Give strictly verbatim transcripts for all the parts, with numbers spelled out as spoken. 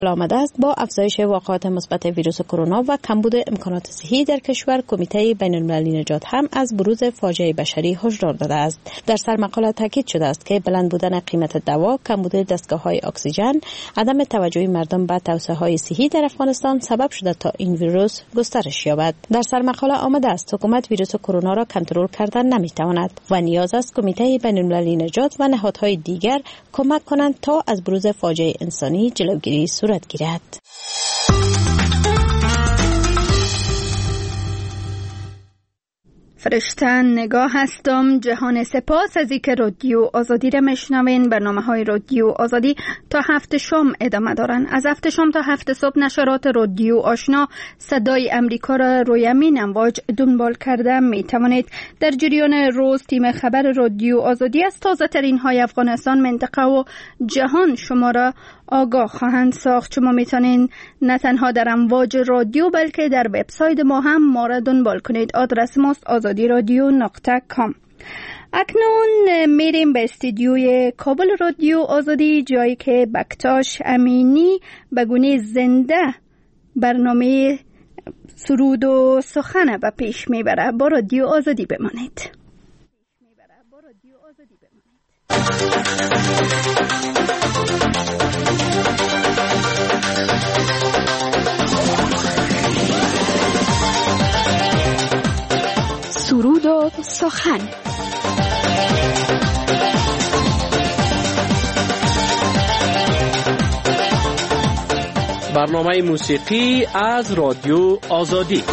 آمده است با افزایش واقعات مثبت ویروس کرونا و کمبود امکانات صحی در کشور، کمیته بین‌المللی نجات هم از بروز فاجعه بشری هشدار داده است. در سر مقاله تاکید شده است که بلند بودن قیمت دوا، کمبود دستگاه‌های اکسیژن، عدم توجه مردم به توصیه‌های صحی در افغانستان سبب شده تا این ویروس گسترش یابد. در سر مقاله آمده است حکومت ویروس کرونا را کنترل کردن نمی‌تواند و نیاز است کمیته بین‌المللی نجات و نهادهای دیگر کمک کنند تا از بروز فاجعه انسانی جلوگیری صورت گیرد. فرشته نگاه هستم. جهان سپاس از اینکه رادیو آزادی را میشنوین. برنامه های رادیو آزادی تا هفت شام ادامه دارن. از هفت شام تا هفت صبح نشرات رادیو آشنا صدای امریکا را روی همین امواج دنبال کرده می توانید. در جریان روز تیم خبر رادیو آزادی از تازه ترین های افغانستان، منطقه و جهان شما را آگاه خواهند ساخت. شما میتونین نه تنها در امواج رادیو بلکه در وبسایت ما هم ما را دنبال کنید. آدرس ماست آزادی رادیو نقطه کام. اکنون میریم به استودیوی کابل رادیو آزادی، جایی که بکتاش امینی به گونه زنده برنامه سرود و سخن به پیش میبره. با رادیو آزادی بمانید. سرود و سخن. برنامه موسیقی از رادیو آزادی.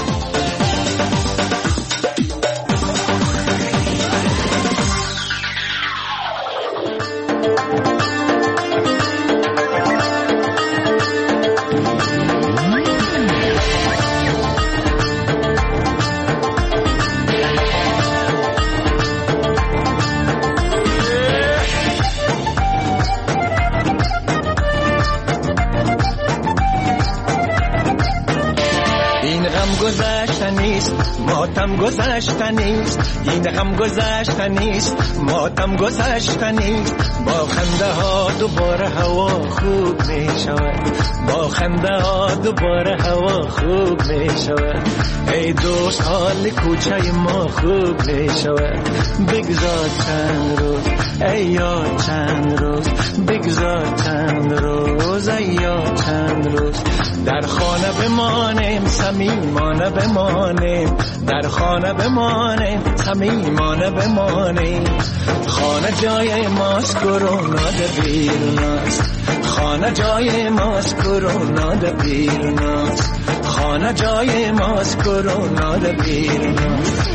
ماتم گذشته نیست، این غم گذشته نیست، ماتم گذشته نیست. با خنده ها دوباره هوا خوب می شود، با خنده ها دوباره هوا خوب می شود. ای دوست حال کوچه ما خوب می شود. بگذار چند روز ای یار، چند روز بگذار چند روز ای یار، چند روز در خانه بمانیم، صمیمانه بمانیم، در خانه بمانیم، صمیمانه بمانیم. خانه جای ماست، کرونا در بیرون است. خانه جای ماست، کرونا در بیرون است. خانه جای ماست، کرونا در بیرون است.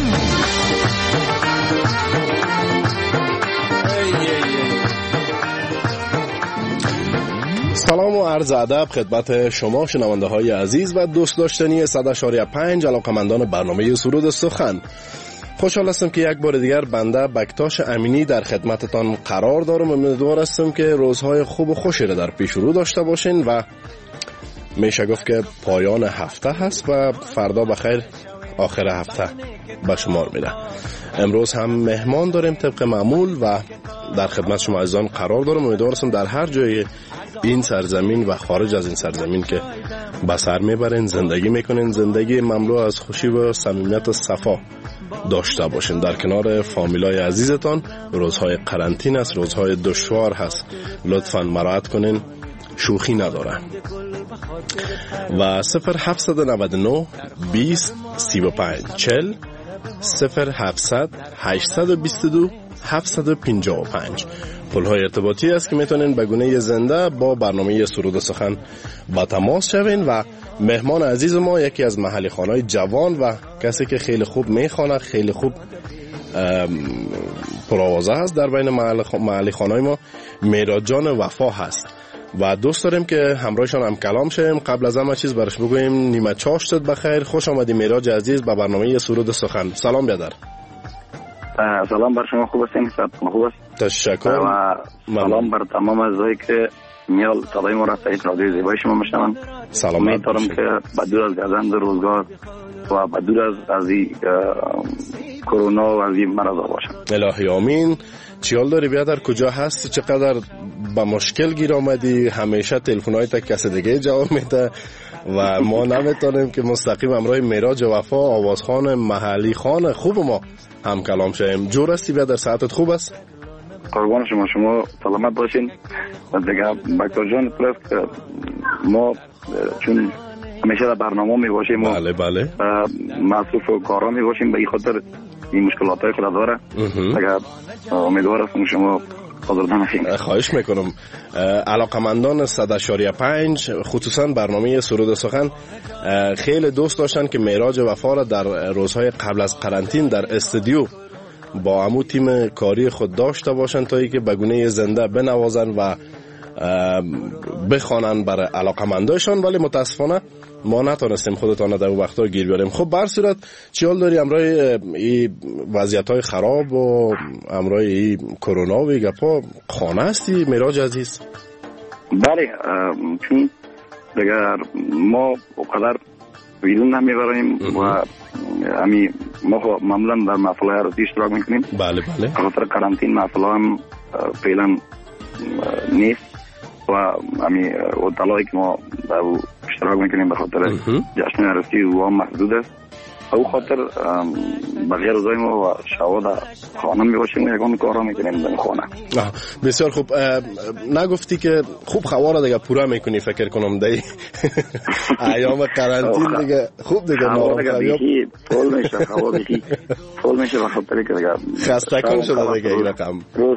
سلام و عرض ادب خدمت شما شنونده های عزیز و دوست داشتنی صد و اشاریه پنج علاقمندان برنامه سرود سخن. خوشحال هستم که یک بار دیگر بنده بکتاش امینی در خدمتتان قرار دارم و امیدوار هستم که روزهای خوب و خوشی را در پیش رو داشته باشین و میشه گفت که پایان هفته هست و فردا بخیر آخر هفته به شمار میره. امروز هم مهمان داریم طبق معمول و در خدمت شما عزیزان قرار دارم. امیدوار هستم در هر جای این سرزمین و خارج از این سرزمین که به سر میبرین، زندگی میکنین، زندگی مملو از خوشی و صمیمیت و صفا داشته باشین. در کنار فامیلای عزیزتان. روزهای قرنطینه است، روزهای دشوار هست، لطفاً مراعات کنین، شوخی نداره. و صفر هفتصد و نود و نه بیست سی و پنج چهل صفر هفتصد هشتصد و بیست و دو هفتصد و پنجاه و پنج پل‌های ارتباطی است که میتونین به گونه زنده با برنامه سرود سخن با تماس شوین. و مهمان عزیز ما یکی از محلی خوانای جوان و کسی که خیلی خوب میخواند، خیلی خوب پرآوازه هست در بین محلی خوانای ما، میراد جان وفا هست و دوست داریم که همراهشان هم کلام شیم. قبل از همه چیز برش بگویم نیمه چاش شد بخیر. خوش آمدی میراد عزیز به برنامه سرود سخن. سلام بیادر. سلام بر شما، خوب هستین؟ صحتتون خوب است؟ تشکر. و سلام بر تمام اعضایی که میال صدای ما را از رادیو زیبای شما میشنون. سلام. امیدوارم که بدور از گزند روزگار و بدور از از کرونا و از این مرض باشن. الهی آمین. چیال داری بیادر؟ کجا هستی؟ چقدر به مشکل گیر آمدی، همیشه تلفن‌های تا کسی دیگه جواب میده و ما نمیتونیم که مستقیم همراه معراج وفا آوازخوان محلی خان خوب ما هم کلام شیم. جور هستی بیا در ساعتت خوب است؟ قربان شما، شما سلامت باشین. دیگه بکتر جان پرست ما چون همیشه در برنامه می باشیم، بله بله مصروف و کارا می باشیم، به این خاطر این مشکلات های خود داره. دیگه امیدوار هستم شما حاضر نشین. خواهش میکنم. علاقمندان صد اشاریه پنج خصوصا برنامه سرود سخن خیلی دوست داشتن که معراج وفا را در روزهای قبل از قرنطین در استودیو با همو تیم کاری خود داشته باشن تا اینکه به گونه زنده بنوازن و بخوانن برای علاقمندایشان، ولی متاسفانه ما نتونستیم خودتان در اون وقتا گیر بیاریم. خب بر صورت چی حال داری امرای این وضعیت‌های خراب و امرای این کرونا و گپا خانه هستی معراج عزیز؟ بله، چون دیگه ما اونقدر بیرون نمیبریم و امی ما معمولا در محفل‌های عروسی اشتراک میکنیم. بله بله. خاطر قرنطین محفل‌ها هم فعلا نیست و امی اطلاعی که ما در اشتراک میکنیم به خاطر جشن عروسی و هم محدود است. او خاطر بقیه روزای ما و شوا در خانه میباشیم و یکان کار را میکنیم در خانه. بسیار خوب. نگفتی که خوب خواه را دیگه پورا میکنی فکر کنم دی ایام قرنطین دیگه خوب دیگه خواه دیگه بیخی طول میشه، خواه بیخی طول میشه به خاطر که دیگه خسته کن شده دیگه این رقم.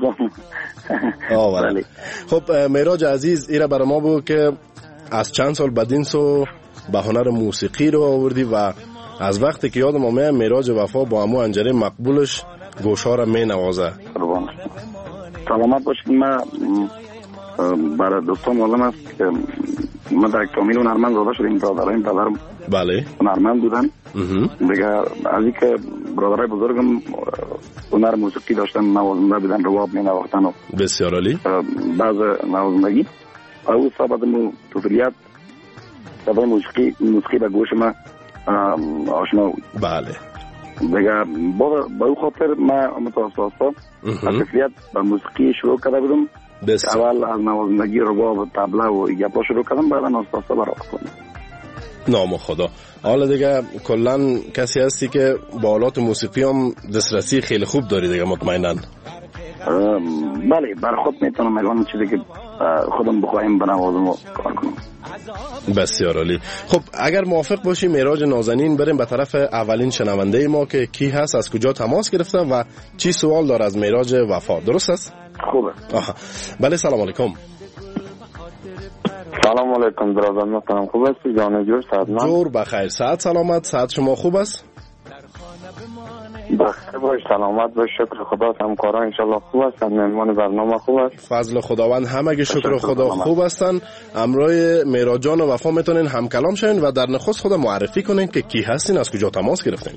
آه خب معراج عزیز ایره برای ما بود که از چند سال بدین سو به هنر موسیقی رو آوردی و از وقتی که یادم آمده معراج وفا با همو انجره مقبولش گوشا را می نوازه. سلامت باشید. من برای دوستان معلوم است که من در کامل هنرمند زاده شدیم. برادرای پدرم بله هنرمند بودن دیگه. از این که برادرای بزرگم هنر موسیقی داشتن، نوازنده بودن، رواب می نواختن و بسیار عالی بعض نوازندگی. او سابقه مو طفولیت سابقه موسیقی موسیقی به گوش من آشنا بود. بله دیگه با با خاطر من متوسطا از طفولیت به موسیقی شروع کرده بودم. اول از نوازندگی رباب و طبله و گپا شروع کردم، بعد آهسته برای کنم. نام خدا. حالا دیگه کلا کسی هستی که با آلات موسیقی هم دسترسی خیلی خوب داری دیگه مطمئناً؟ بله، برای خود میتونم اگه چیزی که خودم بخوایم بنوازم و کار کنم. بسیار عالی. خب اگر موافق باشی معراج نازنین بریم به طرف اولین شنونده ما که کی هست، از کجا تماس گرفته و چی سوال داره از معراج وفا، درست است؟ خوبه. آها. بله سلام علیکم. سلام علیکم برادر محترم، خوب هستی؟ جان جور سلامت؟ جور بخیر، صحت سلامت، صحت شما خوب است؟ بخیر باش، سلامت باش، شکر خدا. همکارا ان شاء الله خوب هستن، مهمان برنامه خوب است؟ فضل خداوند همگی شکر خدا خوب هستن. امروی معراج جان و وفا میتونین هم کلام شین و در نخست خود معرفی کنین که کی هستین، از کجا تماس گرفتین؟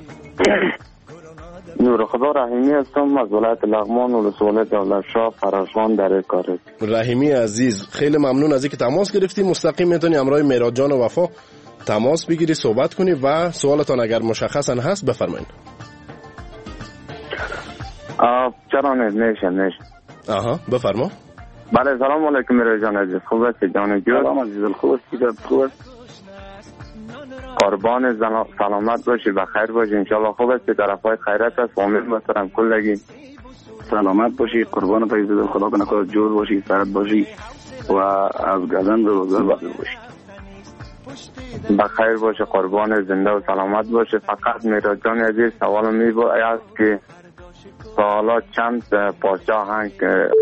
نور خدا رحیمی هستم از ولایت لغمان و ولایت دولتشاه فراشان در کاره. رحیمی عزیز خیلی ممنون از اینکه تماس گرفتی. مستقیم میتونی امروی معراج جان و وفا تماس بگیری، صحبت کنی و سوالتان اگر مشخصا هست بفرمایید. آه چرا نه نشه نشه آها بفرما. بله سلام علیکم معراج جان عزیز، خوب هستی جان جور؟ سلام عزیز، خوب هستی؟ خوب است. قربان سلامت باشی، بخیر باشی، انشالله خوب هستی، طرفای خیرت هست، امید محترم کلگی سلامت باشی، قربان پیزد خدا کنه خود جور باشی، سرت باشی و از گزند و روزگار بخیر باشی. بخیر باشه قربان، زنده و سلامت باشه. فقط معراج جان عزیز سوال می باید که تا حالا چند پارچه آهنگ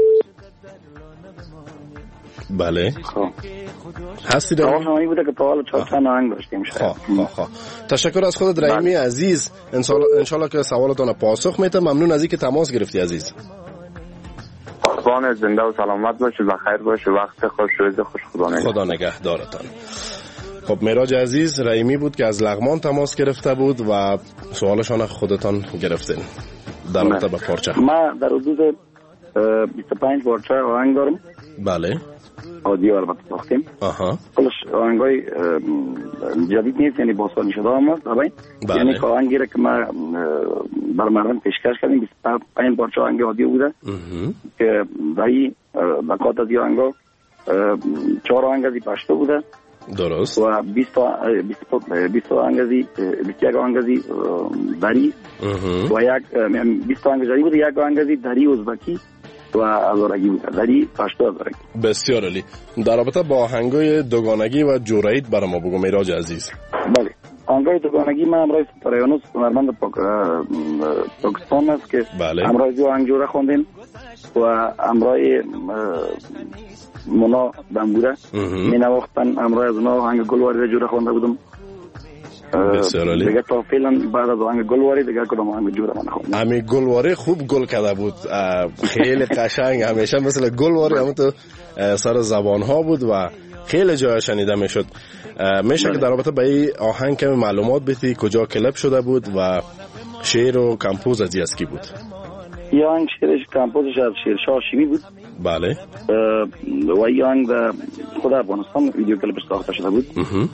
بله خب هستی در آهنگی بوده که تا حالا چند آهنگ داشتیم شاید. خواه خواه تشکر از خودت رحیمی عزیز، انشالله که سوالتان پاسخ میتم. ممنون از اینکه تماس گرفتی عزیز. قربان زنده و سلامت باشه، بخیر باشه، وقت خوش روز خوش، خدا نگهدار. خدا نگهدارتان. خب معراج عزیز رحیمی بود که از لغمان تماس گرفته بود و سوالشان خودتان گرفتین در رابطه با پارچه. ما در حدود بیست و پنج پارچه آهنگ دارم. بله آدیو البته ساختیم. آها. کلش آهنگای جدید نیست، یعنی باستانی شده هم هست. بله. یعنی آهنگی را که ما بر مردم پیشکش کردیم بیست و پنج پارچه آهنگ آدیو بوده که دایی بقات از این آهنگا چهار آهنگ ازی پشتو بوده. درست. و بیست بیست آهنگ ازی بیست و یک آهنگ ازی دری و یک بیست آهنگ جدید بوده، یک آهنگ ازی دری ازبکی و ازارگی بوده، دری پشتو ازارگی. بسیار عالی. در رابطه با آهنگای دوگانگی و جورایید برای ما بگو میراج عزیز. بله، آهنگای دوگانگی ما امروز پرایانوس هنرمند پاکستان است که بله. امروز آهنگ جوره خوندیم و امروز مونا دنبوره می نواختن. امروز از اونا آهنگ گلواری جوره خونده بودم. بسیار عالی. دیگه تا فعلا بعد از آهنگ گلواری دیگه کدام آهنگ جوره من خوندم. همین گلواری خوب گل کرده بود، خیلی قشنگ، همیشه مثل گلواری همون تو سر زبان ها بود و خیلی جای شنیده میشد. میشه که در رابطه با این آهنگ کمی معلومات بدی، کجا کلپ شده بود و شعر و کمپوز از کی بود؟ این آهنگ شعرش کمپوزش از شیرشاه شیمی بود. بله. و این آهنگ خود افغانستان ویدیو کلیپش ساخته شده بود.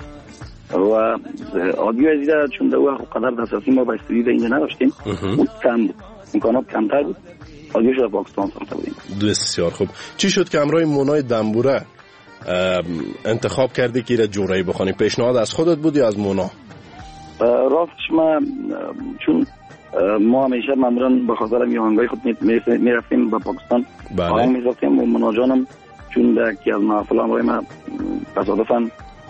و آدیو ازیده چون در او قدر دسترسی ما به استودیو اینجا نداشتیم، بود کم بود، امکانات کمتر بود، آدیوش در پاکستان ساخته بودیم. بسیار خوب. چی شد که همراه مونای دنبوره انتخاب کردی که را جورایی بخوانی؟ پیشنهاد از خودت بود یا از مونا؟ راستش ما چون ما همیشه معمولا به خاطر میهنگای خود میرفتیم به پاکستان. بله. آهنگ میرفتیم و مونا جانم چون در یکی از محفل همراه ما تصادفاً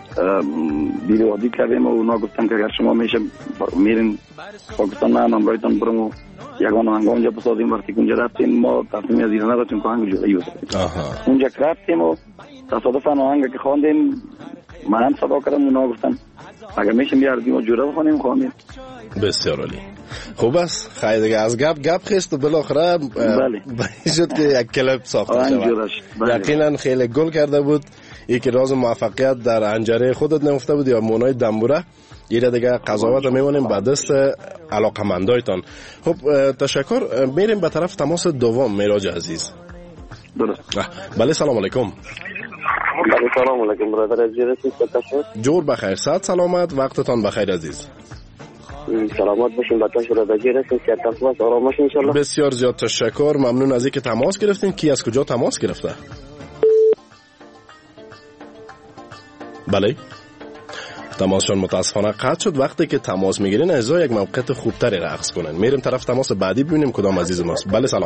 دیدو وادی کردیم و اونا گفتن که اگر شما میشه میرین پاکستان ما هم همراهتان برم و یگان آهنگ اونجا بسازیم. وقتی اونجا رفتیم ما تصمیم از ایران نداشتیم که آهنگ جورایی بسازیم. اونجا رفتیم و تصادفاً آهنگ که خواندیم من هم صدا کردم، اونا گفتن اگر میشه بیاردیم و جوره بخونیم، خواندیم. بسیار عالی. خوب است. خیلی دیگه از گپ گپ خست و بالاخره بله شد که یک کلپ ساخته شد. بله. یقینا خیلی گل کرده بود. یکی راز موفقیت در انجره خودت نمفته بود یا مونای دنبوره؟ یه دیگه قضاوت میمونیم به دست علاقمندایتان. خب تشکر. میریم به طرف تماس دوم میراج عزیز. درست. بله سلام علیکم. بله سلام علیکم برادر عزیز. جور بخیر، صحت سلامت، وقتتان بخیر عزیز. سلامت باشین، بچه‌ها شده رسید که تفاوت آرام باشین ان شاء الله. بسیار زیاد تشکر، ممنون از اینکه تماس گرفتین. کی از کجا تماس گرفته؟ بله تماسشان متاسفانه قطع شد. وقتی که تماس میگیرین اجازه یک موقعیت خوبتری رقص کنن. میریم طرف تماس بعدی ببینیم کدام عزیز ماست. بله سلام.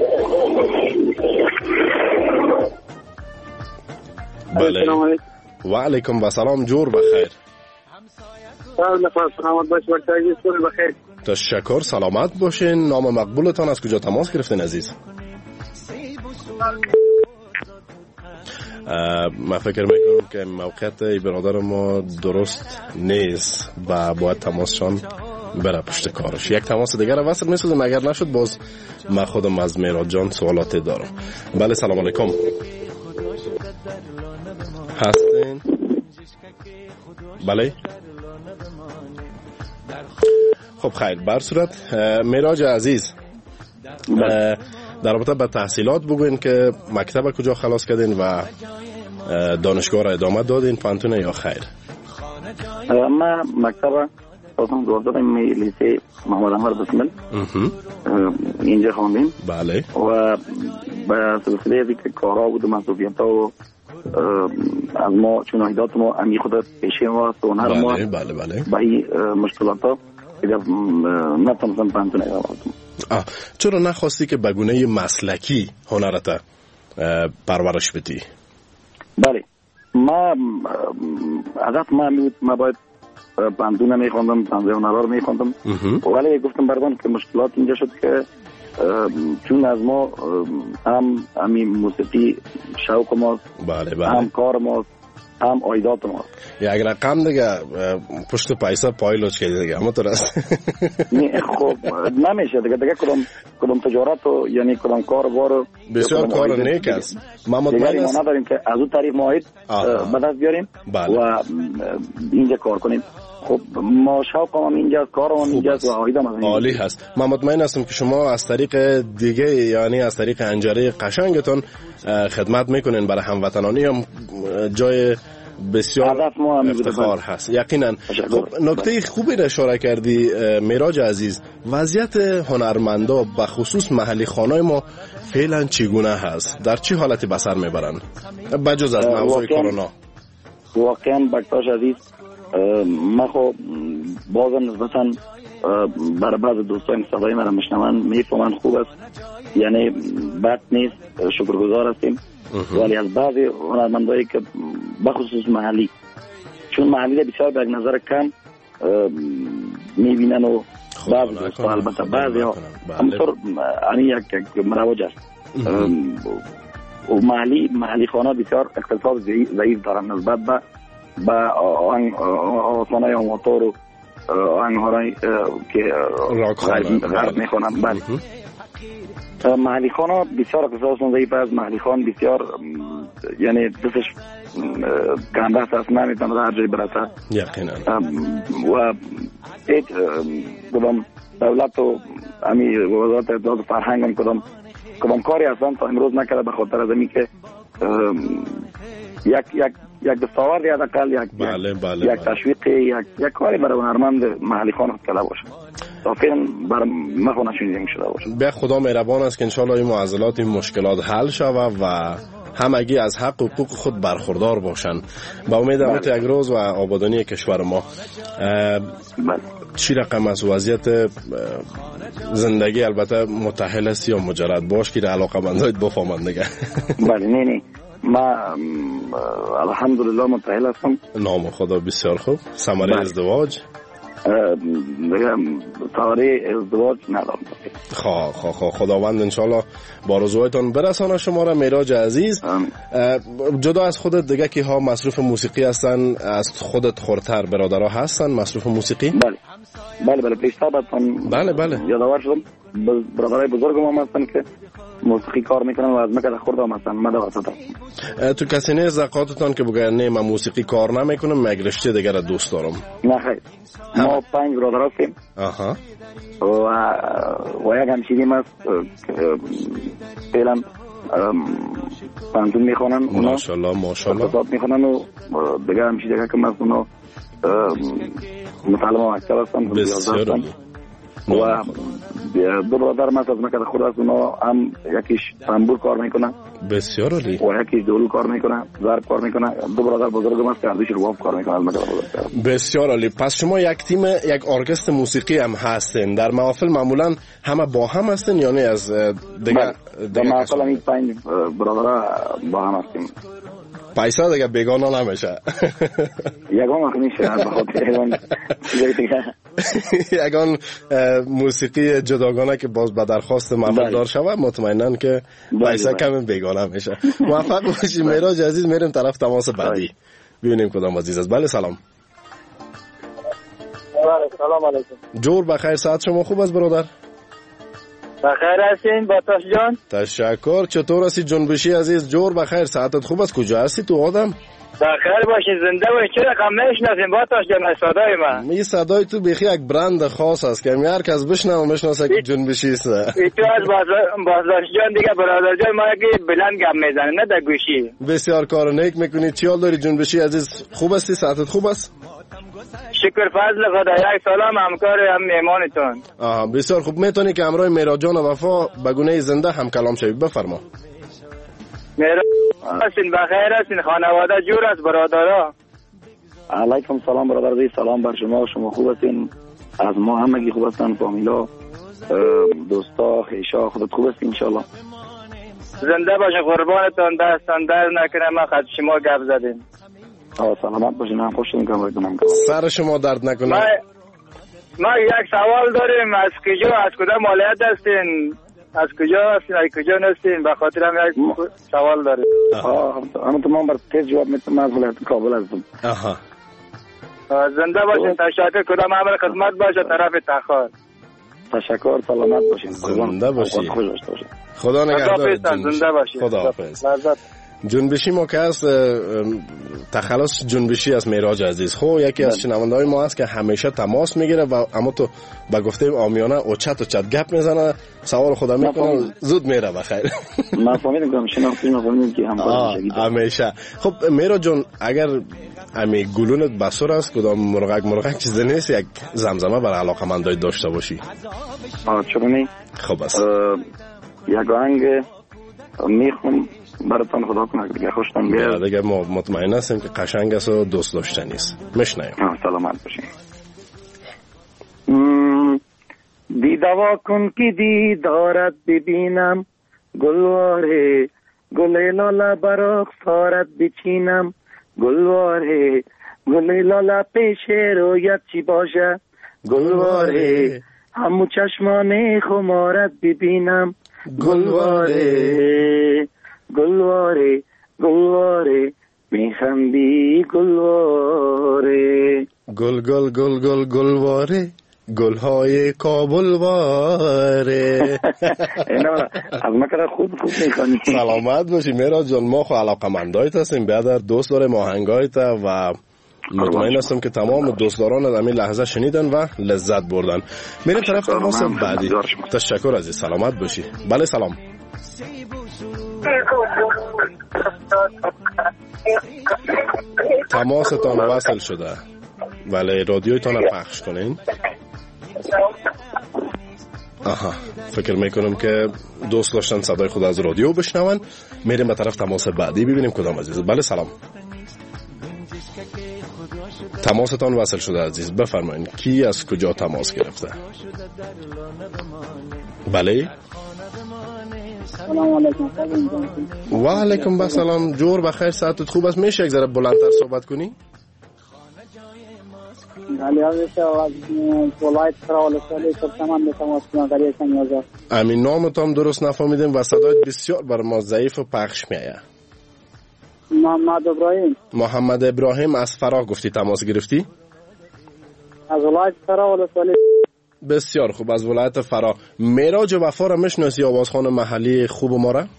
بله و علیکم و سلام. جور بخیر. سلامت باشین بخیر. تشکر، سلامت باشین. نام مقبولتان، از کجا تماس گرفتین عزیز؟ من فکر میکنم که موقعیت برادر ما درست نیست و باید تماسشان بره پشت کارش. یک تماس دیگر رو وصل میسازم، اگر نشد باز من خودم از میراد جان سوالاتی دارم. بله سلام علیکم. هستین؟ بله خب خیر. بر صورت میراج عزیز در رابطه با تحصیلات بگوین که مکتب کجا خلاص کردین و دانشگاه را ادامه دادین پانتون یا خیر؟ ما مکتب خواستم دوار دادم لیسه محمد انور بسمل اینجا خواندیم. بله. و به سلسله دیگه کارها بود و مسئولیت ها و از ما چون اهدات ما امی خود پیشه ما سونر ما بله بله بله با این مشکلات ها اگر نتونستم پانتون ادامه دادم. آه چرا نخواستی که بگونه مسلکی هنرت پرورش بدی؟ بله ما هدف ما بود ما باید پانتون میخوندم، پانتون هنرار میخوندم ولی گفتم بردم که مشکلات اینجا شد که چون از ما هم همی موسیقی شوق ماست، بله بله هم کار ماست، هم آیدات ماست. یک رقم دیگه پشت پیسه پایلوچ که دیگه همه تو راست خب نمیشه دیگه دیگه کدام کدام تجارت و یعنی کدام کار بارو بسیار کار نیک است. ما مطمئن است نداریم که از اون طریق ماهید به دست بیاریم بله. و اینجا کار کنیم. خب ما شوقم اینجا، کارم اینجا و عایدم از اینجا. عالی هست. من مطمئن هستم که شما از طریق دیگه، یعنی از طریق انجره قشنگتون خدمت میکنین برای هموطنانی، هم جای بسیار افتخار هست یقینا. خب نکته خوبی را اشاره کردی میراج عزیز، وضعیت هنرمندا به خصوص محلی خانای ما فعلا چگونه هست؟ در چه حالتی به سر میبرن بجز از موضوع کرونا؟ واقعا بکتاش عزیز، ما خب بازم نسبتا برای بعض دوستان صدای من میشنون میفهمن خوب است، یعنی بد نیست، شکرگزار هستیم. ولی از بعضی هنرمندایی که بخصوص محلی، چون محلی بسیار به نظر کم میبینن و بعض دوستا البته بعضی ها همطور یعنی یک مروج است و محلی محلی خانه بسیار اقتصاد ضعیف دارن نسبت به به آسانه یا موتور و آهنگ‌هایی که غرب میخوانن. بله محلی خانه بسیار اقتصادشون ضعیف است. محلی خان بسیار یعنی دستش گنده است، نمیتونه هر جای برسه یقینا. و هیچ کدام دولت و امی وزارت اطلاعات و فرهنگ هم کدام کدام کاری اصلا تا امروز نکرده، به خاطر از اینی که یک یک یک دستاوردی حداقل یک بله بله یک تشویق یک یک کاری برای هنرمند محلی خان کلا باشه تا فعلا بر ما نشونیم شده باشه. به خدا مهربان است که ان شاء الله این معضلات، این مشکلات حل شود و همگی از حق و حقوق خود برخوردار باشند. با امید امید یک روز و آبادانی کشور ما. بله. چی رقم از وضعیت زندگی البته متأهل است یا مجرد باش که علاقه‌مندایت بفهمند دیگه؟ بله نه نه ما الحمدلله متأهل هستم. نام خدا بسیار خوب. ثمره ازدواج؟ تاریخ ازدواج ندارم. خواه خواه خواه خداوند انشالله با رضایتان برسانه شما را. میراج عزیز، جدا از خودت دیگه که ها مصروف موسیقی هستن، از خودت خورتر برادرها هستن مصروف موسیقی؟ بله بله بله پیشتر باتون بله بله یادآور شدم. برادرای بزرگم هم هستن که موسیقی کار میکنن و از مکه خوردم هستن. من دوستم. تو کسی نه زقاتتان که بگه نه من موسیقی کار نمیکنم، مگه رشته دیگه را دوست دارم؟ نه خیر، ما پنج برادر هستیم. آها. و و یک همشیریم هست فعلا پانتون میخونن اونا ماشاءالله ماشاءالله اقتصاد میخونن و دیگه همشیری که من اونا مطالعه مکتب هستن بسیار و دو برادر من از مکه خود هست، اونا هم یکیش تنبور کار میکنن بسیار عالی و یکیش دولو کار میکنه، ضرب کار میکنه. دو برادر بزرگم هست که هردوش رباب کار میکنه از مکه بزرگ. بسیار عالی. پس شما یک تیم، یک ارکستر موسیقی هم هستین. در محافل معمولا همه با هم هستین یا نه از دیگه؟ در محافل هم این پنج برادر با هم هستیم. پیسا دیگه بیگانه نمیشه. یگان آخه میشه بخاطر یگان یگان موسیقی جداگانه که باز به درخواست محفل دار شود مطمئنن که پیسا کم بیگانه میشه. موفق باشی میراج عزیز. میریم طرف تماس بعدی ببینیم کدام عزیز است. بله سلام. سلام علیکم. جور بخیر، ساعت شما خوب است برادر؟ بخیر هستین باتاش جان؟ تشکر. چطور هستی جنبشی عزیز؟ جور بخیر، ساعتت خوب است؟ کجا هستی تو آدم؟ بخیر باشین، زنده باشین. چه رقم نشناسین باتاش جان صدای من؟ می صدای تو بیخی یک برند خاص است که هر کس بشنوه و میشناسه که جنبشی است. تو از باتاش جان دیگه برادر جان ما که بلند گپ میزنه نه در گوشی. بسیار کار نیک میکنی. چی حال داری جنبشی عزیز؟ خوب هستی؟ ساعتت خوب است؟ شکر فضل خدا. یک سلام همکار هم میمانتون. آها بسیار خوب. میتونی که همراه میراج جان وفا به گونه زنده هم کلام شوی؟ بفرما. میراج هستین بخیر هستین؟ خانواده جور است برادرها؟ علیکم سلام برادر عزیز. سلام بر شما. شما خوب هستین؟ از ما همگی خوب هستن، فامیلا دوستا خیشا خودت خوب هستی ان شاء الله؟ زنده باشین قربانتون، دستان در نکنه. ما خد شما گپ زدیم. آه سلامت باشین. هم خوش میکنم بکنم سر شما درد نکنه. ما ما یک سوال داریم. از کجا از کجا مالیات هستین؟ از کجا هستین؟ از کجا نستین؟ به خاطر هم یک م... سوال داریم. آه اما تو من بر تیز جواب میتونم. از ولایت کابل هستم. آها زنده باشین. تشکر. کدام عمل خدمت باشه طرف تخار. تشکر. سلامت باشین. زنده باشین. خوش باشین. خدا نگهدار. زنده باشین. خدا حافظ. جنبشی ما که از تخلص جنبشی از معراج عزیز. خب یکی از شنونده‌های ما هست که همیشه تماس میگیره و اما تو با گفته عامیانه اوچت اوچت گپ میزنه، سوال خودم میکنه، زود میره بخیر. من فهمیدم که شناختی ما فهمیدم که همکاری همیشه. خب معراج جان، اگر امی گلونت بسور است، کدام مرغک مرغک چیز نیست، یک زمزمه بر علاقمندای داشته باشی؟ آه چرا نی؟ خب است. یک آهنگ میخونم براتون، خدا کنه دیگه خوشتون بیاد. دیگه ما مطمئن هستیم که قشنگ است و دوست داشتنی است. میشنویم. سلامت باشین. دیدوا کن که دیدارت ببینم، گلواره گل لالا براق سارت بچینم، گلواره گل لالا پیش رویت چی باشه، گلواره همو چشمان خمارت ببینم، گلواره گلواره گلواره میخندی گلواره، گل گل گل گل گلواره گلهای کابل واره. از مکر خود خوب میخوانی. سلامت باشی معراج جان، ما خو علاقمندایت هستیم، بیادر دوست داریم آهنگایت و مطمئن هستم که تمام دوستداران از همین لحظه شنیدن و لذت بردن. میریم طرف تماس بعدی. تشکر عزیز، سلامت باشی. بله سلام. تماستان وصل شده. بله رادیویتان رو پخش کنین. آها، فکر میکنم که دوست داشتن صدای خود از رادیو بشنون. میریم به طرف تماس بعدی ببینیم کدام عزیز. بله سلام. تماستان وصل شده عزیز، بفرمایید کی از کجا تماس گرفته؟ بله سلام علیکم. و علیکم السلام. جور بخیر، ساعتت خوب است؟ میشه یک ذره بلندتر صحبت کنی؟ امین نامتان درست نفهمیدیم و صدایت بسیار بر ما ضعیف و پخش میایه. محمد ابراهیم. محمد ابراهیم از فراه گفتی تماس گرفتی؟ از ولایت فراه ولسوالی. بسیار خوب، از ولایت فراه. معراج وفا را میشناسی، آوازخوان محلی خوب ما را؟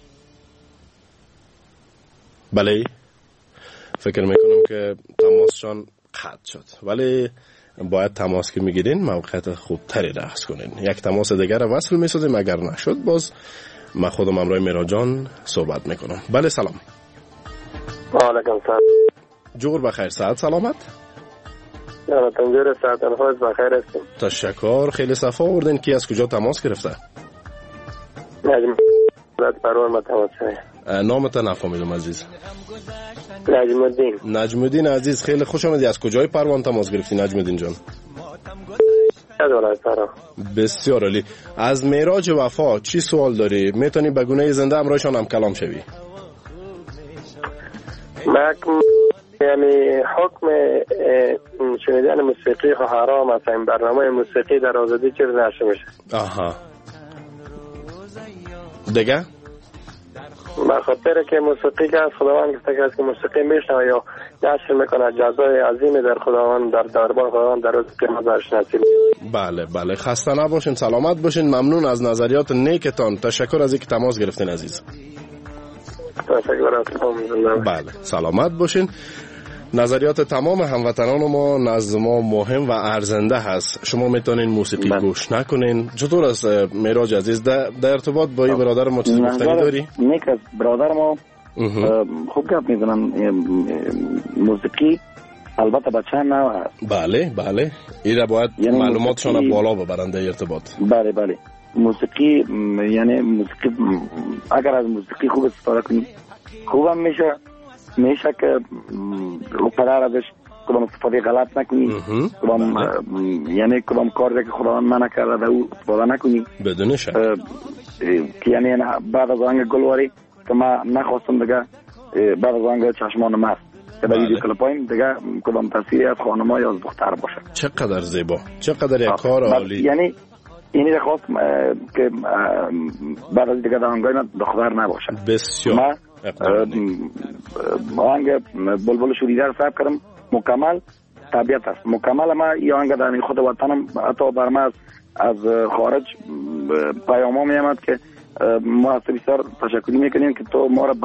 بله فکر میکنم که تماسشان قطع شد، ولی باید تماس که میگیرین موقعیت خوبتری رقص کنین. یک تماس دیگر را وصل میسازیم، اگر نشد باز من خودم امروی معراج جان صحبت میکنم. بله سلام. علیکم سلام. جور بخیر، صحت سلامت؟ یا تنجور ساعت الخوز بخیر هستیم. تشکر، خیلی صفا آوردین. کی از کجا تماس گرفته؟ نجم زد پروان ما تماس شده. نامت نفهمیدم عزیز. نجم الدین. نجم الدین عزیز، خیلی خوش آمدی. از کجای پروان تماس گرفتی نجم الدین جان؟ از ولایت فراه. بسیار عالی. از معراج وفا چی سوال داری؟ میتونی به گونه زنده همراهشان هم کلام شوی؟ من یعنی حکم شنیدن موسیقی خو حرام است. این برنامه موسیقی در آزادی چرا نشه میشه؟ آها دیگه؟ به خاطر که موسیقی که از خداوند گفته که از که موسیقی میشنوه یا نشر میکنه جزای عظیمی در خداوند در دربار خداوند در روز قیامت برش نصیب. بله بله، خسته نباشین، سلامت باشین. ممنون از نظریات نیکتان. تشکر از اینکه تماس گرفتین عزیز. تشکر از بله سلامت باشین. نظریات تمام هموطنان ما نزد ما مهم و ارزنده هست. شما میتونین موسیقی بله. گوش نکنین. چطور است معراج عزیز در, در ارتباط با این برادر ما چیزی گفتنی داری؟ نیک از برادر ما خوب گپ میزنن. موسیقی البته بچه نه. بله بله، این را باید یعنی معلوماتشان موسیقی... بالا ببرن در ارتباط. بله بله، موسیقی یعنی موسیقی اگر از موسیقی خوب استفاده کنی خوبم میشه. میشه که پدر ازش کدام استفاده غلط نکنی، کدام یعنی کدام کاری که خداوند منع کرده او استفاده نکنی بدون شک. که یعنی بعد از آهنگ گلواری که من نخواستم دیگه بعد از آهنگ چشمان مست که در ویدیو کلیپایم دیگه کدام تصویری از خانما یا از دختر باشه. چقدر زیبا، چقدر یک کار عالی. یعنی اینی خواست که بعد از دیگه در آهنگای من دختر نباشه. بسیار آهنگ بلبل شوریده رو صاحب کردم مکمل طبیعت است. مکمل ما این آهنگ در خود وطنم حتی بر ما از خارج پیام ها می آمد که ما از بسیار تشکری میکنیم که تو ما را به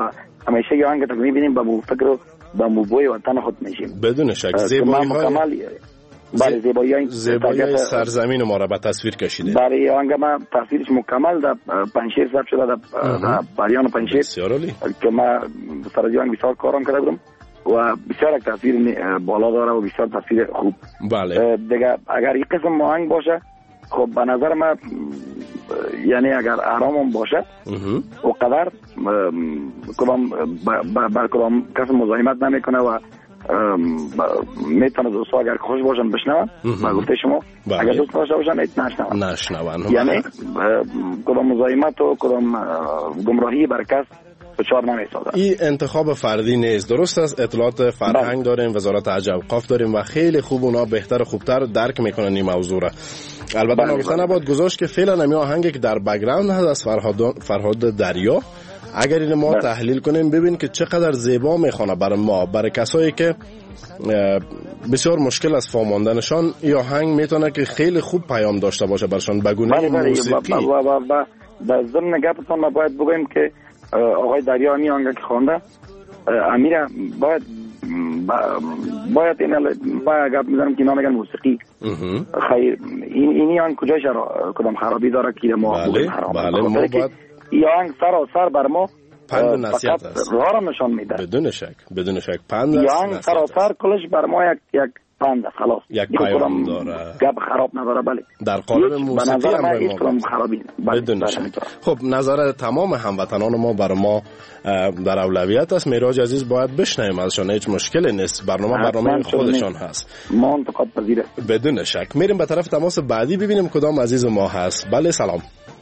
همیشه یه آهنگ رو میبینیم با مو فکر و با مو بوی وطن خود میشیم. بدون شک زیبایی های برای زیبایی های زیبایی سرزمین ما را به تصویر کشیده. برای آهنگ ما تصویرش مکمل در پنجشیر ثبت شده، در بریان و پنجشیر که ما سر آهنگ بسیار کارم کرده بودم و بسیار تصویر بالا داره و بسیار تصویر خوب. بله دیگه اگر یک قسم آهنگ باشه خب به نظر من یعنی اگر آرام باشه و قدر کدام بر کدام کس مزاحمت نمیکنه و میتونه دوستا اگر خوش باشن بشنون ما گفته شما بله. اگر دوست داشته باشن ایت نشنون نشنون یعنی کدام مزاحمت و کدام گمراهی بر کس بچار نمیسازه. این انتخاب فردی نیست، درست است. اطلاعات فرهنگ داریم، وزارت حج و اوقاف داریم و خیلی خوب اونا بهتر و خوبتر درک میکنن این موضوع را. البته نگفتن نباید گذاشت که فعلا همین آهنگی که در بک‌گراند هست از فرهاد فرهاد دریا، اگر این ما تحلیل کنیم ببین که چقدر زیبا میخونه برای ما، برای کسایی که بسیار مشکل است فهماندنشان یا آهنگ میتونه که خیلی خوب پیام داشته باشه برشان به گونه موسیقی. در ضمن گپتون ما باید بگویم که آقای دریا می آهنگ که خوانده امیر باید باید این باید گپ میزنم که اینا میگن موسیقی خیر این اینی آهنگ کجاش را کدام خرابی داره که ما بله بله ما باید این آهنگ سر و سر بر ما پند نصیحت است، راه را نشان میده. بدون شک بدون شک پند است. این آهنگ سر و سر کلش بر ما یک یک پند است، خلاص یک پیام داره، گپ خراب نداره. بله در قالب موسیقی هم هیچ کدام خرابی بدون شک. خب نظر تمام هموطنان ما بر ما در اولویت است. معراج عزیز باید بشنویم ازشان، هیچ مشکلی نیست، برنامه برنامه خودشان هست، ما انتقاد پذیره. بدون شک. میریم به طرف تماس بعدی ببینیم کدام عزیز ما هست. بله سلام.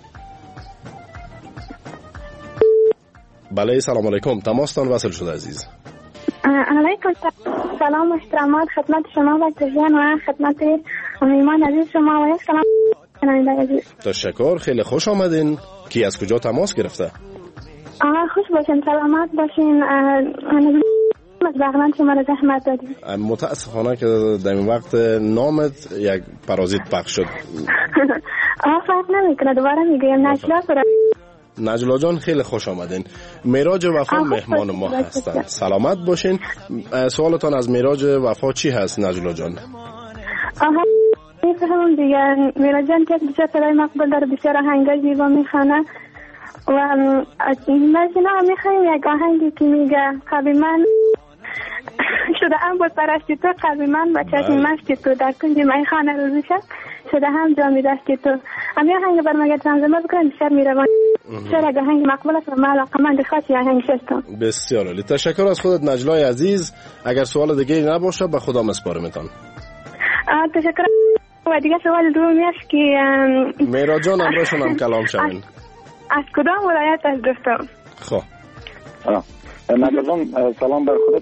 بله سلام علیکم، تماستان وصل شده عزیز. علیکم سلام و احترامات خدمت شما و تجان و خدمت میهمان عزیز شما و یک سلام شنونده عزیز. تشکر، خیلی خوش آمدین. کی از کجا تماس گرفته؟ آها خوش باشین، سلامت باشین. از بغلان شما را زحمت دادیم. متاسفانه که در این وقت نامت یک پرازیت پخش شد. آها فرق نمیکنه، دوباره میگویم نجلا سر نجلا جان خیلی خوش آمدین. معراج وفا مهمان ما هستن. سلامت باشین. سوالتان از معراج وفا چی هست نجلا جان؟ آها میفهمم دیگه. معراج جان که بسیار صدای مقبول داره، بسیار آهنگای زیبا میخونه و مجنا میخوایم یک آهنگی که میگه قبی من شده هم بود پرستی تو، قبی من با چشم مشتی تو، در کنج میخانه روزی شد شده هم جامی دستی تو. هم یه آهنگ برمگه زمزمه بکنم بسیار میروان، بسیار اگه آهنگ مقبول است و من علاقه من خاصی آهنگ شستم. بسیار عالی، تشکر از خودت نجلای عزیز. اگر سوال دیگه نباشه به خدا مسپارمتان. تشکر. و دیگه سوال دومی است که معراج جان امروزشون هم کلام شوین. از کدام ولایت از دوستم؟ خب نجلا جان سلام بر خودت.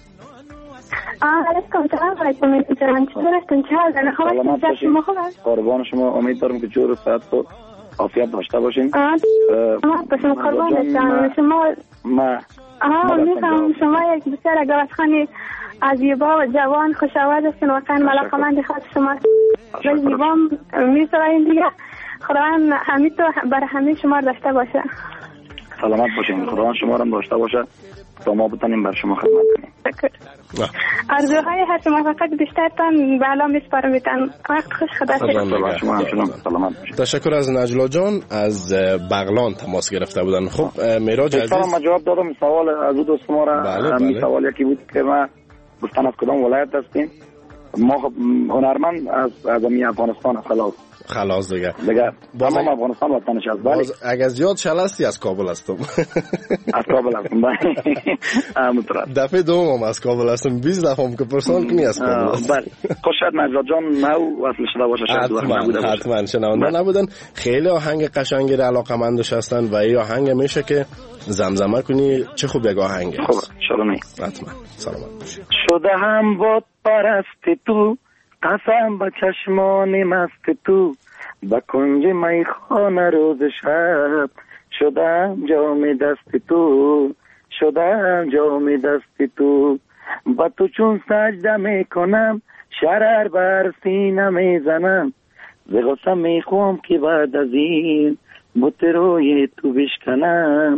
علیکم سلام علیکم. چطور هستین؟ چه حال دارین؟ خوب هستین؟ شما خوب هستین؟ قربان شما، امید دارم که جور و صحت و عافیت داشته باشین. آه باشم قربان هستم. شما ما آها میفهم شما یک بسیار گوشخانی زیبا و جوان خوش‌آواز هستین، واقعا علاقه‌مند خاص شما زیبا می‌سازین دیگه. خداوند همین تو بر همه شما داشته باشه. سلامت باشین، خداوند شما را داشته باشه تا ما بتونیم بر شما خدمت کنیم. آرزوهای هر شما فقط بیشترتان بالا میسپارمیتن. وقت خوش، خدا سلامت. تشکر از نجلا جان از بغلان تماس گرفته بودن. خب معراج عزیز ما جواب دادم سوال از او دوست ما را. بله همین بله. سوال یکی بود که ما گفتن از کدام ولایت هستیم. ما خب هنرمند از از افغانستان خلاص خلاص دیگه دیگه تمام افغانستان وطنش است. ولی اگر زیاد شلستی از کابل هستم. از کابل هستم. همونطور. دفعه دوم از کابل هستم. بیست دفعه هم که پرسان کنی از کابل هستم. بله. خوش شد نجلا جان نو وصل شده باشه. حتما حتما شنونده نبودن. خیلی آهنگ قشنگی علاقه‌مندش هستن و این آهنگ میشه که زمزمه کنی چه خوب یک آهنگ است. خوب چرا نه؟ حتما. سلامت باشی. شده هم بود پرست تو، قسم به چشمان مست تو، به کنج میخانه روز شب شدم جام دست تو، شدم جام دست تو، با تو چون سجده میکنم شرر بر سینه میزنم، ز غصه میخوام که بعد از این بت روی تو بشکنم،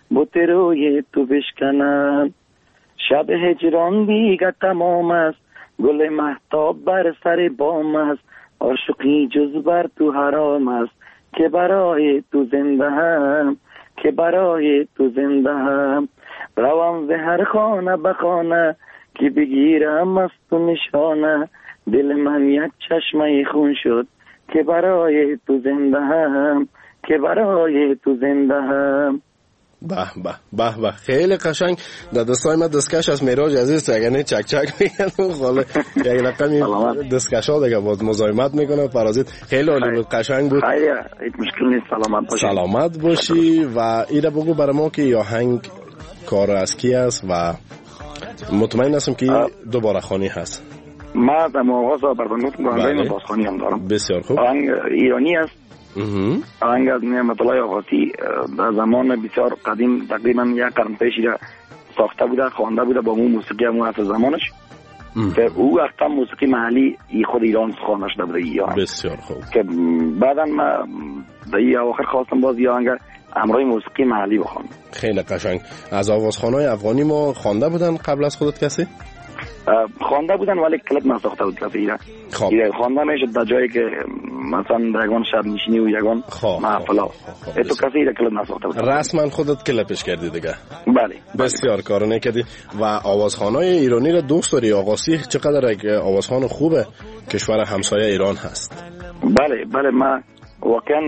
بوت روی تو بشکنم. شب هجران دیگه تمام است، گل مهتاب بر سر بام است، عاشقی جز بر تو حرام است، که برای تو زنده هم، که برای تو زنده هم. روم به هر خانه بخانه که بگیرم از تو نشانه، دل من یک چشمه خون شد که برای تو زنده هم، که برای تو زنده هم. به به به به خیلی قشنگ. در دستای من دستکش از میراج عزیز تو اگر نه چک چک میگن خاله یک رقمی دستکش ها دیگه باز مزاحمت میکنه پرازیت. خیلی عالی بود، قشنگ بود. خیلی هیچ مشکل نیست. سلامت باشی. سلامت باشی. و اینا بگو برای ما که آهنگ کار از کی است و مطمئن هستم که دوباره خانی هست. ما در آغاز برنامه گوینده بازخوانی هم دارم. بسیار خوب. آهنگ ایرانی است. آهنگ از نعمت الله آقاسی در زمان بسیار قدیم تقریبا یک قرن پیش ساخته بوده، خوانده بوده با اون موسیقی همون از زمانش که او وقتا موسیقی محلی خود ایران خوانده شده بوده. بسیار خوب. که بعدا ما در این آخر خواستم باز این آهنگ همراه موسیقی محلی بخوانم. خیلی قشنگ. از آوازخوان‌های افغانی ما خوانده بودن قبل از خودت کسی؟ خوانده بودن ولی کلپ نساخته بود کسی. ایره ایره خوانده میشه در جایی که مثلا در یگان شب نشینی و یگان محفلا اتو کسی ایره کلپ نساخته بود. رسما خودت کلپش کردی دیگه؟ بله. بسیار کار نکردی. و آوازخوان‌های ایرانی را دوست داری؟ آقاسی چقدر یک آوازخوان خوبه، کشور همسایه ایران هست. بله بله. ما واقعا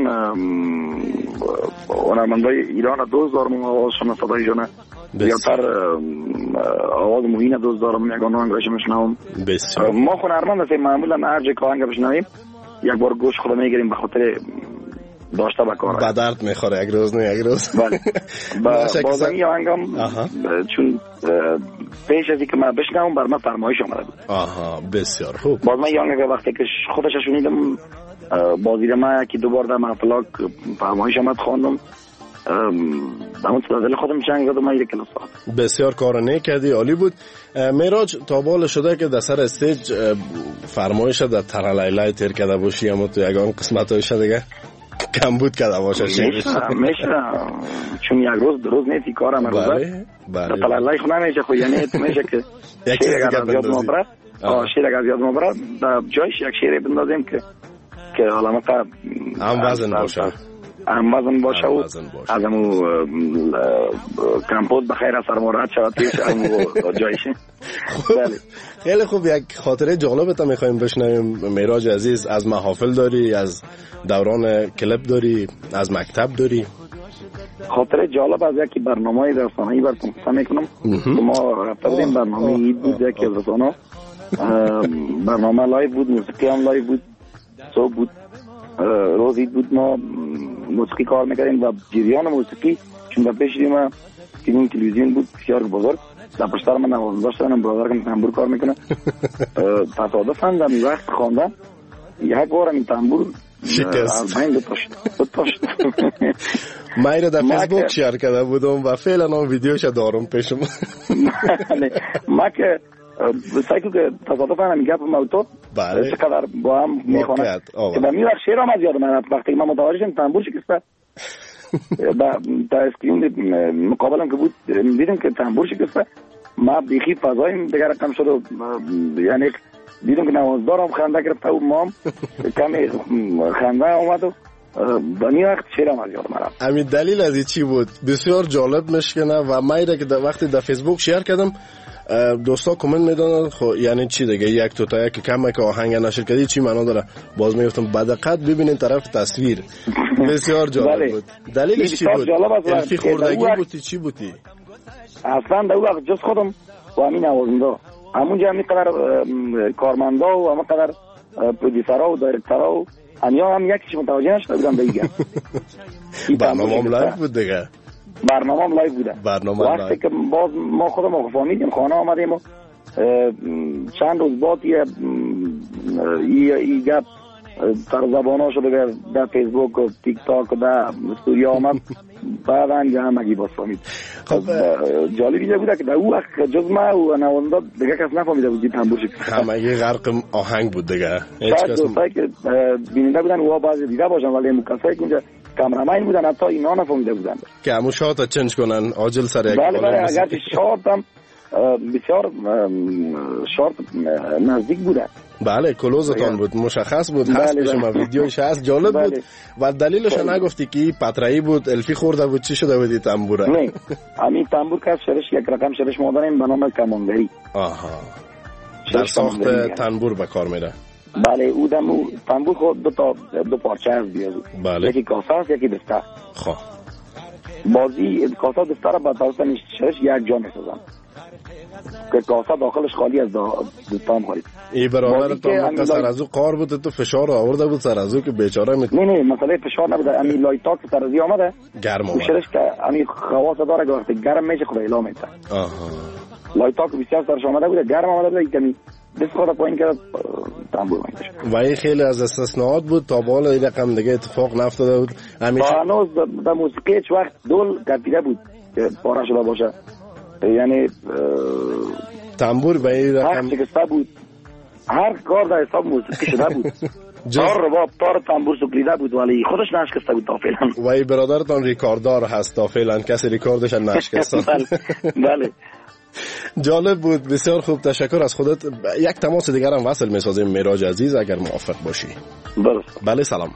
هنرمندای ایران دوست دارم. آوازشون صدای جونه زیادتر آواز موهین دوست دارم. یگان آهنگش میشنوم. بسیار. ما هنرمند هستیم، معمولا هر جای که آهنگ بشنویم یک بار گوش خود میگیریم به خاطر داشته بکاره. به درد میخوره یک روز نه یک روز. بله. باز این آهنگم چون پیش از اینکه من بشنوم بر من فرمایش آمده بود. آها بسیار خوب. باز من این آهنگ وقتی که خودش شنیدم بازیده من که دوبار در محفلاک فرمایش آمد خواندم، همون دل خودم چنگ زدم من یک کلاس ساخت. بسیار کار نکردی، عالی بود. میراج تا بال شده که در سر استیج فرمایش در ترلیلی تیر کرده باشی اما تو یگان قسمت هایش دیگه کم بود کرده باشه؟ میشه میشه چون یک روز دو روز نیستی کارم روزه. بله بله. ترلیلی خونه میشه خو یعنی میشه که شیر اگر از یاد ما برد شیر اگر از یاد ما برد در جایش یک شیر بندازیم که که علامت هم وزن باشه هم وزن باشه و از همون کمپوت بخیر از سرمورد شود پیش همون جایشه. خیلی خوب. یک خاطره جالبت میخواییم بشنویم میراج عزیز. از محافل داری، از دوران کلپ داری، از مکتب داری؟ خاطره جالب از یکی برنامه رسانه‌ای براتون قصه میکنم. ما رفته بودیم برنامه عید بود یکی از رسانه، برنامه لایو بود، موسیقی هم لایو بود، صبح بود، روز عید بود. ما موسیقی کار میکردیم و جریان موسیقی چون در پیش ما فیلم تلویزیون بود بسیار بزرگ، در پشتر من نوازنده شدم، برادر که تنبور کار میکنه. تصادفاً در این وقت خواندم یک بار این تنبور شکست. از بین دو تاشت دو تاشت من ایره در فیسبوک شیر کرده بودم و فعلا اون ویدیوش دارم پیشم. ما که سایکو که تصادفاً هم گپ موتور چقدر با هم میخوانه که در میوقت شیر هم از یاد من وقتی من متوجه شدم تنبور شکسته در اسکرین مقابلم که بود دیدم که تنبور شکسته. ما بیخی فضای دیگر رقم شد و یعنی دیدم که نوازدارم خنده گرفته و مام کمی خنده آمد و بنی وقت شیرم از یاد مرم. همین دلیل از چی بود؟ بسیار جالب مشکنه و من ایره که وقتی در فیسبوک شیر کردم دوستا کامنت میدونن خب یعنی چی دیگه یک تو تا یک کم که آهنگ نشر کردی چی معنا داره؟ باز میگفتم بدقت ببینین طرف تصویر. بسیار جالب بود. دلیلش چی بود؟ الفی خوردگی بودی چی بودی؟ اصلا در وقت جز خودم و همین نوازنده همونجا همین قدر کارمندا و همین قدر پرودیسرها و دایرکترها و همیا هم یکیش متوجه نشده بودم دیگه. برنامه هم لایو بود دیگه. برنامه هم لایو بوده. برنامه وقتی لایو. که باز ما خودم آقا فهمیدیم خانه آمدیم و چند روز بعد یه یه گپ سر زبان ها شده در فیسبوک و تیک تاک و در استوری آمد بعدا یه همگی باز فهمید. خب جالبی بوده که در اون وقت جز ما و نوازنده دیگه کس نفهمیده بود تنبور شکست. همگی غرق آهنگ بود دیگه. شاید دوستایی که بیننده بودن و بعضی دیده باشن ولی مکسایی که اونجا کامرامین بودن، حتی اینا نفهمیده بودن که همون شات چنج کنن عاجل سر یک. بله بله، اگر شات هم بسیار شات نزدیک بودن. بله کلوزتان بود، مشخص بود. هست بله شما ویدیوش هست، جالب بله. بود. و دلیلش نگفتی که پترایی بود، الفی خورده بود، چی شده بود تنبوره؟ نه همین تنبور که شرش یک رقم شرش مادریم به نام کمانگری. آها، در ساخت تنبور به کار میره. بله او دم او تنبور خود دو تا دو پارچه هست بیازو. بله. یکی کاسه است یکی دسته. خب بازی کاسه دسته را با توسط شرش یک جا میسازن که کاسه داخلش خالی از دستام خالی. ای برادر تو سر از او قار بود، تو فشار آورده بود سر از او که بیچاره می. نه نه مسئله فشار نبوده، امی لایتا که سر از او آمده گرم آمده. شرش که امی خواص داره که وقتی گرم میشه خود اعلام میشه. آها. لایتا که بسیار سرش آمده بوده، گرم آمده بوده، کمی دست خود پایین کرد تنبور میشه. و این خیلی از استثناءات بود، تا به حال این رقم دیگه اتفاق نیفتاده بود. همیشه هنوز در موسیقی هیچ وقت دول گرفته بود که پاره شده باشه. یعنی تنبور به این رقم شکسته بود، هر کار در حساب موسیقی شده بود. تار رباب تار تنبور سکلیده بود ولی خودش نشکسته بود تا فعلا. و این برادرتان ریکارددار هست تا فعلا، کسی ریکاردش نشکسته. بله بله. جالب بود، بسیار خوب، تشکر از خودت. یک تماس دیگر هم وصل میسازیم معراج عزیز اگر موافق باشی. درست. بله سلام.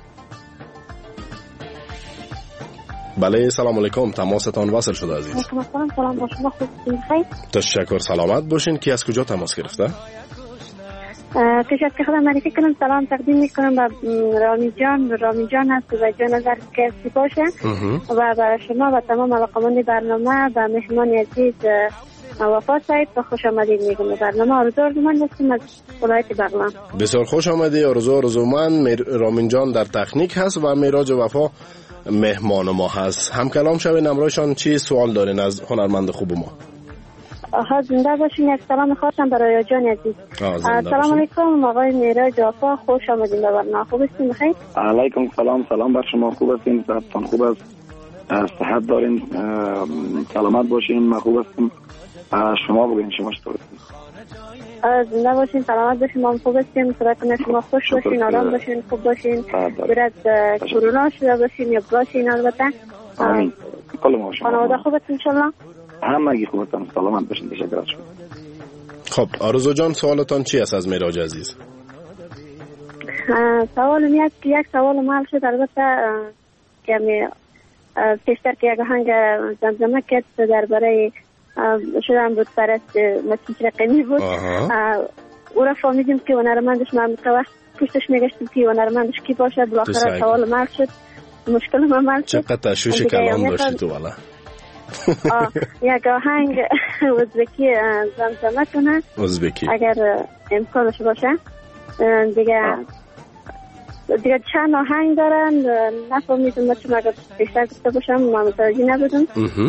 بله سلام علیکم، تماستان وصل شده عزیز. علیکم السلام، سلام با شما، خوبین بخیر؟ تشکر، سلامت باشین. کی از کجا تماس گرفته؟ پیش از که خودم معرفی کنم سلام تقدیم میکنم به رامی جان. رامی جان هست و جان نظر کسی باشه و برای شما و تمام علاقمند برنامه و مهمان عزیز وفا سعید و خوش آمدید میگم به برنامه. آرزو آرزومند هستیم از ولایت بغلان. بسیار خوش آمدی آرزو آرزومند. رامین جان در تکنیک هست و معراج وفا مهمان ما هست. هم کلام شوین، امروزشان چی سوال دارین از هنرمند خوب ما؟ آها زنده باشین. یک سلام خواستم برای جان عزیز. سلام علیکم آقای معراج وفا، خوش آمدین به برنامه. خوب هستین بخیر؟ علیکم سلام، سلام بر شما، خوب هستین؟ صحتتان خوب است؟ صحت دارین؟ سلامت باشین. ما خوب هستیم. شما بگین شما چطور هستین؟ زنده باشین، سلامت باشین، ما خوب هستیم. صحتتون شما خوش باشین، آرام باشین، خوب باشین، دور از کرونا شده باشین یا باشین. البته آمین. کل ما شما خانواده خوب هستین ان شاء الله؟ همگی خوب هستن، سلامت باشین. تشکر از شما. خب آرزو جان سوالتان چی است از معراج عزیز؟ سوال میاد که یک سوال مال شد، البته که می پیشتر که یک آهنگ زمزمه کرد درباره شدن بود پرست مسیح رقمی بود. او را فهمیدیم که هنرمندش معمولا وقت پشتش میگشتیم که هنرمندش کی باشه. بالاخره سوال مال شد، مشکل ما مال شد. چقدر تشویش کلام داشتی تو والا. یک آهنگ ازبکی زمزمه کنه ازبکی اگر امکانش باشه. دیگه دیگه چند آهنگ دارن نفهمیدم، چون اگر بیشتر گفته باشم ما متوجه نبودم.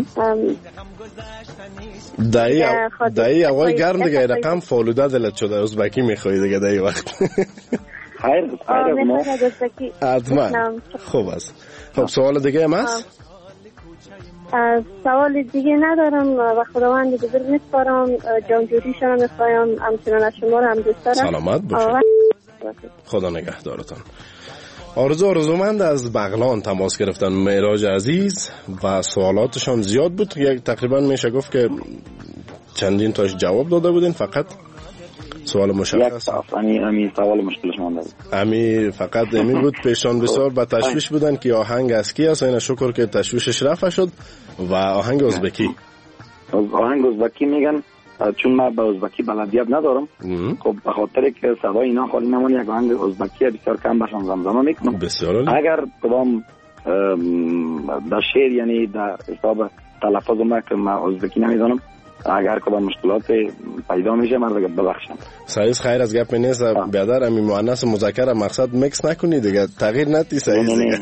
دایی دایی آقای گرم دیگه رقم فالوده دلت شده ازبکی میخوایی دیگه دایی وقت. خیر خیر ما حتما خوب است. خب سوال دیگه هم هست؟ سوال دیگه ندارم و خداوند بزرگ میسپارم، جانجوری شما میخوایم، همچنان از شما رو هم دوست دارم. سلامت باشید، خدا نگهدارتان. آرزو آرزومند از بغلان تماس گرفتن معراج عزیز و سوالاتشان زیاد بود. یک تقریبا میشه گفت که چندین تاش جواب داده بودین، فقط سوال مشخص امی امی سوال مشکلش مونده بود. امی فقط امی بود. پیشان بسیار با تشویش بودن که آهنگ از کی است. اینا شکر که تشویشش رفع شد. و آهنگ ازبکی آهنگ ازبکی میگن چون من به ازبکی بلدیت ندارم. خب به خاطر که صدای اینا خالی نمونه یک آهنگ ازبکی بسیار کم باشم زمزمه میکنم. بسیار اگر کدام در شعر یعنی در حساب تلفظ ما که من ازبکی نمیدونم، اگر کدام مشکلات پیدا میشه من دیگه ببخشم. سایز خیر از گپ نیست بیادر. امی مؤنث مذکر مقصد میکس نکنی دیگه، تغییر ندی سایز دیگه.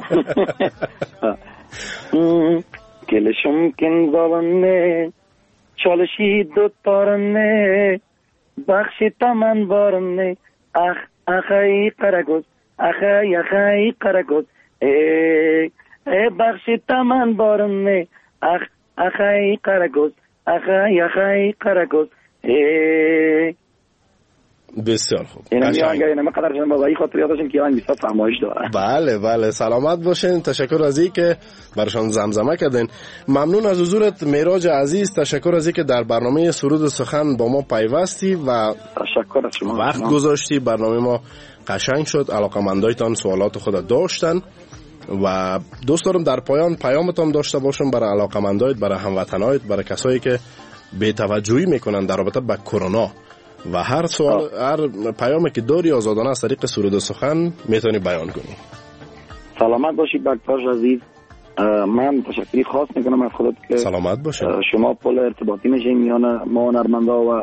Gelişim kin zalanne çalışı dotarne bakşı taman varne ah ahay karagöz ahay ahay karagöz e e bakşı taman varne ah ahay karagöz ahay ahay karagöz e بسیار خوب. این میانگه این مقدر شما با این خاطر یادشون که آهنگ بسیار فرمایش داره. بله بله سلامت باشین. تشکر از این که برشان زمزمه کردین. ممنون از حضورت معراج عزیز. تشکر از این که در برنامه سرود سخن با ما پیوستی و تشکر از شما وقت گذاشتی. برنامه ما قشنگ شد. علاقمندایتان سوالات خود داشتن و دوست دارم در پایان پیامتان داشته باشم برای علاقمندایت، برای هموطنایت، برای کسایی که بی‌توجهی میکنن در رابطه با کرونا و هر سوال آه. هر پیامی که داری آزادانه از طریق سرود سخن میتونی بیان کنی. سلامت باشید بکتاش عزیز. من تشکری خاص میکنم از خودت که سلامت باشید. شما پل ارتباطی میشین میان ما هنرمندا و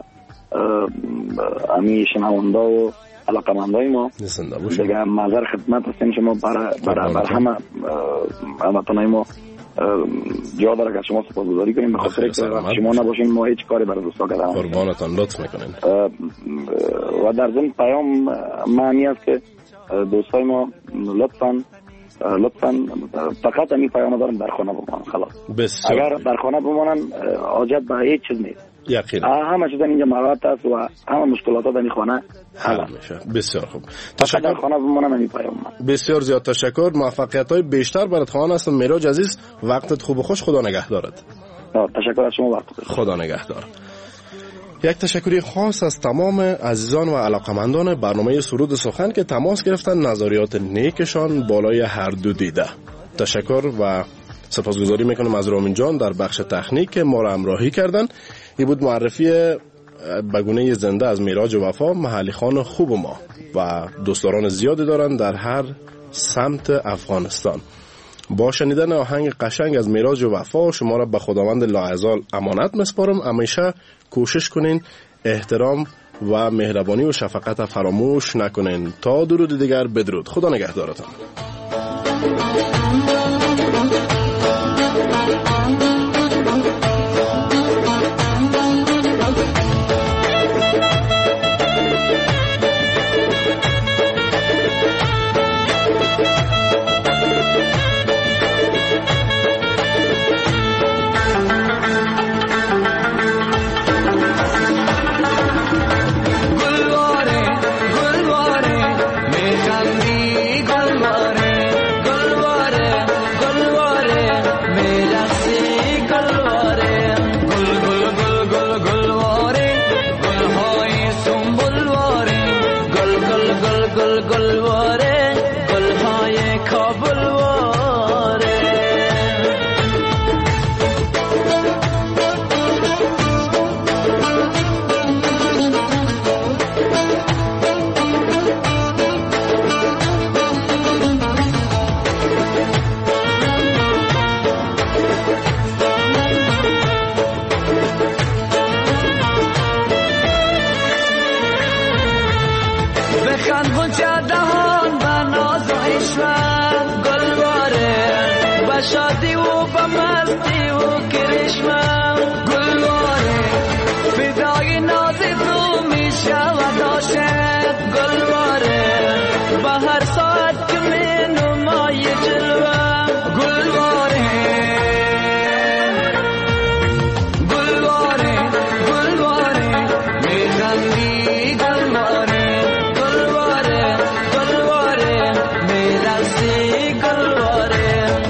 امی شنوندا و علاقمندای ما. زنده باشید. دیگه معذر خدمت هستیم شما برای برای بر همه هموطنای ما جا داره که شما سپاسگزاری کنیم به خاطر که شما نباشین ما هیچ کاری برای دوستا کردن. قربانتان لطف میکنین. و در ضمن پیام معنی است که دوستای ما لطفاً لطفاً فقط این پیام دارم در خانه بمانن خلاص. بسیار. اگر در خانه بمانن حاجت به هیچ چیز نیست. یقینا. همه چیز اینجا مواد است و همه مشکلات در این خانه حل میشه. بسیار خوب. تشکر. در خانه بمانن این پیام. بسیار زیاد تشکر. موفقیت‌های بیشتر برات خواهان هستم. معراج عزیز وقتت خوب و خوش. خدا نگهدارت. تشکر از شما. وقت بخیر. خدا نگهدار. یک تشکری خاص از تمام عزیزان و علاقمندان برنامه سرود سخن که تماس گرفتن نظریات نیکشان بالای هر دو دیده. تشکر و سپاسگزاری میکنم از رامین جان در بخش تکنیک که ما را همراهی کردن. این بود معرفی بگونه زنده از معراج وفا، محلی خان خوب ما و دوستداران زیادی دارن در هر سمت افغانستان. با شنیدن آهنگ قشنگ از معراج وفا شما را به خداوند لاعزال امانت مسپارم. همیشه کوشش کنین احترام و مهربانی و شفقت فراموش نکنین. تا درود دیگر بدرود. خدا نگهدارتان. شادی و بمستی و کرشمه گلواره فدای ناز تو میشه و داشت گلواره با هر ساعت که می نمای جلوه گلواره گلواره گلواره میخندی گلواره گلواره گلواره میرسی گلواره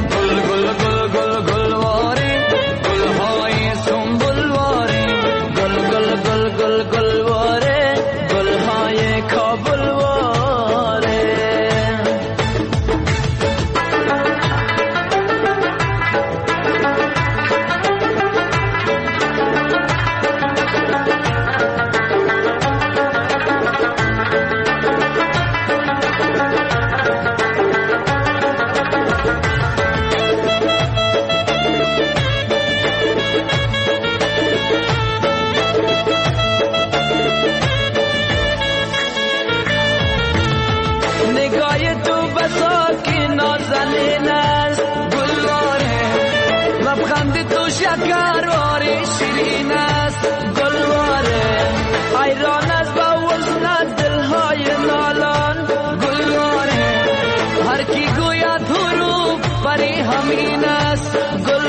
شکرواری شیرین است گلواره حیران از با وزن دلهای نالان گلواره هر کی گوید حروف پری همین است گلواره